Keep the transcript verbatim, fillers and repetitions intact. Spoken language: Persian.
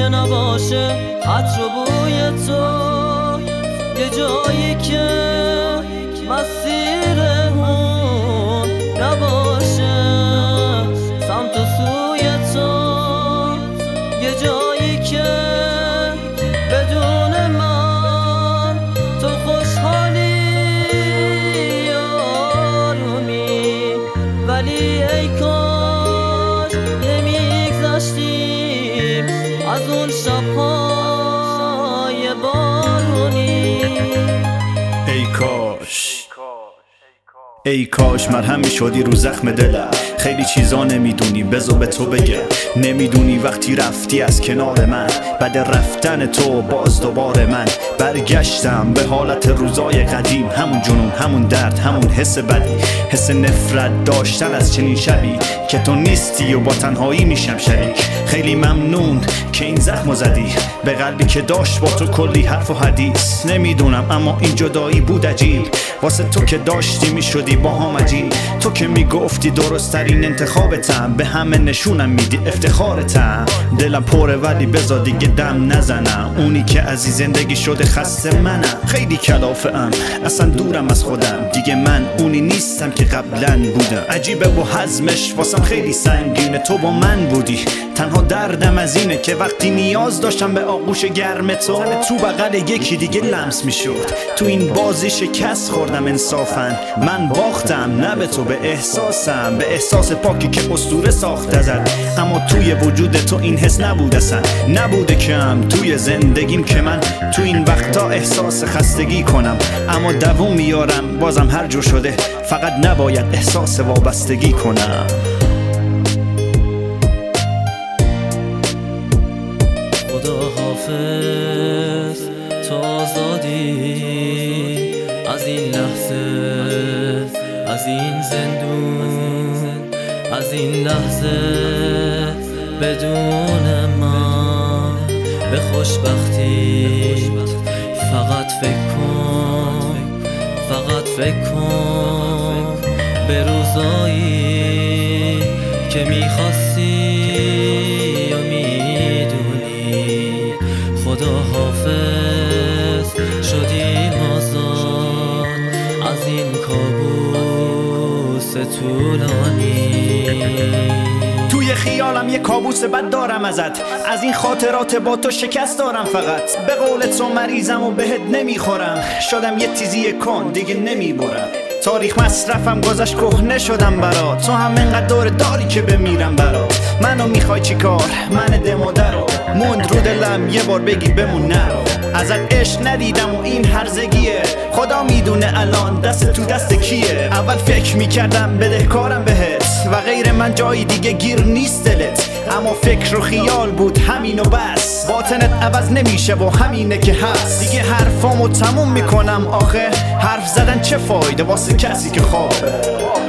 نباشه عطر و بوی تو، یه جایی که مسیر اون نباشه سمت و سوی تو، یه جایی که بدون من تو خوشحالی آرومی، ولی ای کاش نمیگذشتیم از اون شب‌های بارونی. ای کاش ای کاش مرهم میشدی رو زخم دلم. خیلی چیزا نمیدونی بذار به تو بگم. نمیدونی وقتی رفتی از کنار من، بعد رفتن تو باز دوباره من برگشتم به حالت روزای قدیم. همون جنون، همون درد، همون حس بدی، حس نفرت داشتن از چنین شبی که تو نیستی و با تنهایی میشم شریک. خیلی ممنون که این زخمو زدی به قلبی که داشت با تو کلی حرف و حدیث. نمیدونم اما این جدایی بود عجیب، واسه تو که داشتی میشدی با هم عجیب. تو که میگفتی درست ترین انتخابتم، به همه نشونم میدی افتخارتم. دلم پره ولی بذار دیگه دم نزنم، اونی که عزیز زندگی شده خسته منم. خیلی کلافه ام اصلا دورم از خودم، دیگه من اونی نیستم که قبلا بودم. عجیبه و حزمش واسم خیلی سنگینه، تو با من بودی. تنها دردم از اینه که وقتی نیاز داشتم به آغوش گرم تو، تو بغل یکی دیگه لمس میشد. تو این بازی شکست خوردم انصافا، من باختم نه به تو به احساسم، به احساس پاکی که اسطوره ساخته زد. اما توی وجود تو این حس نبود اصلا، نبوده کم توی زندگیم که من تو این وقتا احساس خستگی کنم. اما دووم میارم بازم هر جور شده، فقط نباید احساس وابستگی کنم. خدا حافظ تو آزادی از این لحظه، از این زندون، از این لحظه بدون من به خوشبختی. فقط فکر کن، فقط فکر کن به روزایی که میخواستی و میدونی. خدا حافظ شدیم آزاد از این کابوس طولانی. توی خیالم یه کابوس بد دارم ازت، از این خاطرات با تو شکست دارم. فقط به قول تو مریضم و بهت نمیخورم، شدم یه تیزی کن دیگه نمیبرم. تاریخ مصرفم گذشت کهنه شدم برات، تو هم انقدر دور داری که بمیرم برات. منو میخوای چی کار؟ من دموده رو موند رو دلم یه بار بگی بمون نرو. ازت عشق ندیدم و این هرزگیه، خدا میدونه الان دست تو دست کیه. اول فکر میکردم بدهکارم بهت و غیر من جایی دیگه گیر نیست دلت، اما فکر و خیال بود همین و بس. باطنت عوض نمیشه و همینه که هست. دیگه حرفامو تموم میکنم آخه، حرف زدن چه فایده واسه کسی که خوابه.